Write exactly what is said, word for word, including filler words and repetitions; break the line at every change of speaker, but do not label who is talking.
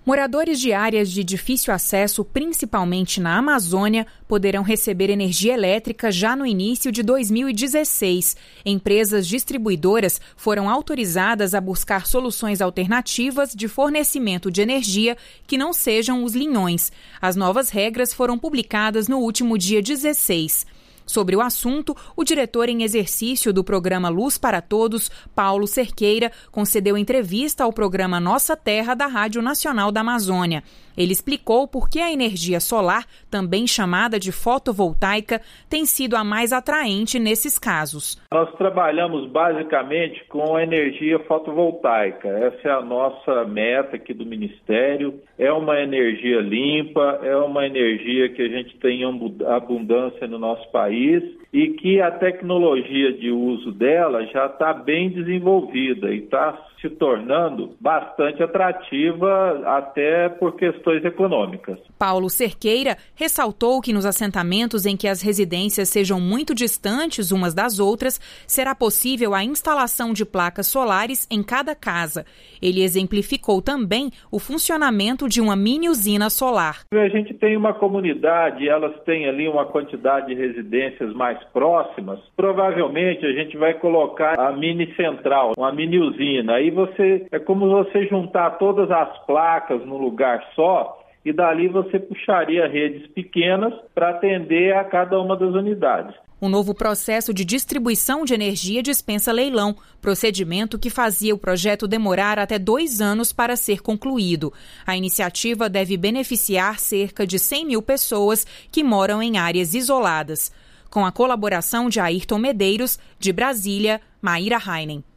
Moradores de áreas de difícil acesso, principalmente na Amazônia, poderão receber energia elétrica já no início de dois mil e dezesseis. Empresas distribuidoras foram autorizadas a buscar soluções alternativas de fornecimento de energia que não sejam os linhões. As novas regras foram publicadas no último dia dezesseis. Sobre o assunto, o diretor em exercício do programa Luz para Todos, Paulo Cerqueira, concedeu entrevista ao programa Nossa Terra da Rádio Nacional da Amazônia. Ele explicou por que a energia solar, também chamada de fotovoltaica, tem sido a mais atraente nesses casos.
Nós trabalhamos basicamente com a energia fotovoltaica. Essa é a nossa meta aqui do Ministério. É uma energia limpa, é uma energia que a gente tem abundância no nosso país e que a tecnologia de uso dela já está bem desenvolvida e está se tornando bastante atrativa até por questões econômicas.
Paulo Cerqueira ressaltou que nos assentamentos em que as residências sejam muito distantes umas das outras, será possível a instalação de placas solares em cada casa. Ele exemplificou também o funcionamento de uma mini usina solar.
A gente tem uma comunidade, elas têm ali uma quantidade de residências mais próximas, provavelmente a gente vai colocar a mini central, uma mini usina. Aí você, é como você juntar todas as placas num lugar só e dali você puxaria redes pequenas para atender a cada uma das unidades.
O novo processo de distribuição de energia dispensa leilão, procedimento que fazia o projeto demorar até dois anos para ser concluído. A iniciativa deve beneficiar cerca de cem mil pessoas que moram em áreas isoladas. Com a colaboração de Ayrton Medeiros, de Brasília, Maíra Heinen.